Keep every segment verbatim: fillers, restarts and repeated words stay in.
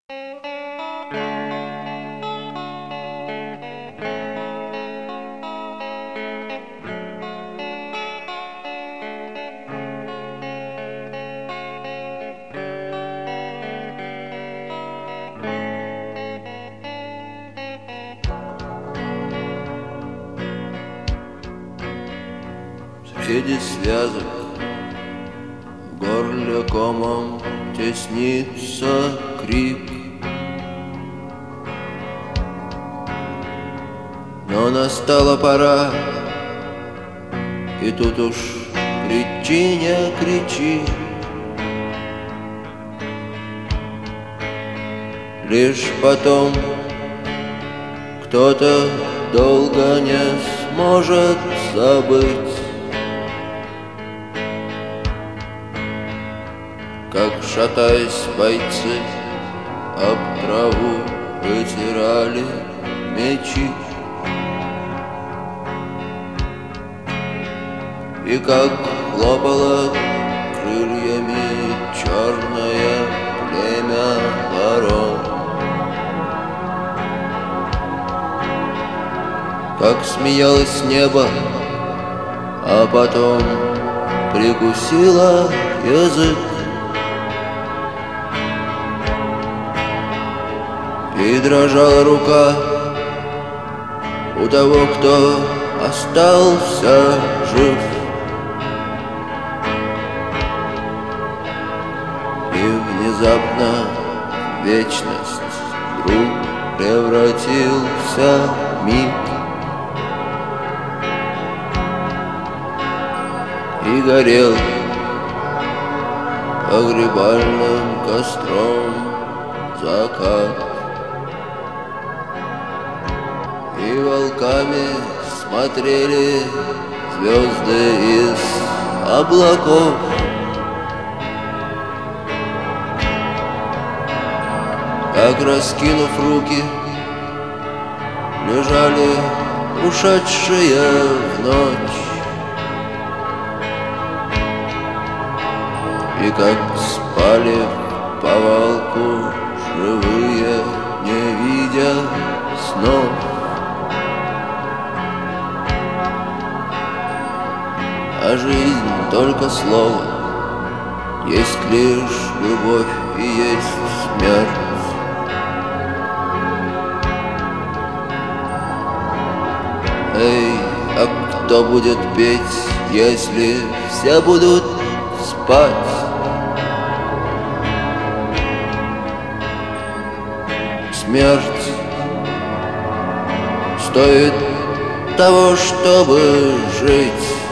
Среди связок в горле комом теснится крик, но настала пора, и тут уж кричи, не кричи. Лишь потом кто-то долго не сможет забыть, как, шатаясь, бойцы об траву вытирали мечи, и как хлопало крыльями черное племя ворон, как смеялось небо, а потом прикусило язык, и дрожала рука у того, кто остался жив. И внезапно вечность вдруг превратился миг, и горел погребальным костром закат. И волками смотрели звезды из облаков, как, раскинув руки, лежали ушедшие в ночь, и как спали в повалку живые, не видя снов. А жизнь только слово, есть лишь любовь и есть смерть. Эй, а кто будет петь, если все будут спать? Смерть стоит того, чтобы жить,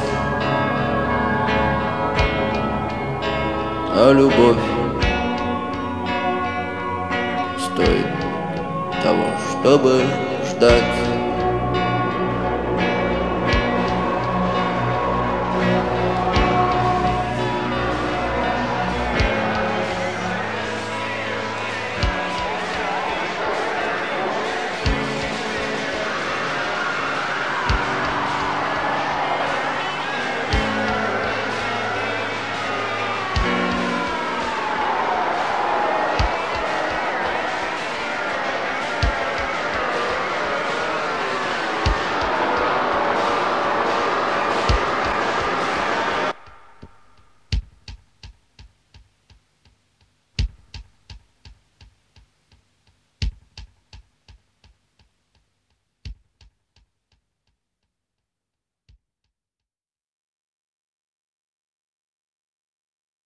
а любовь стоит того, чтобы ждать.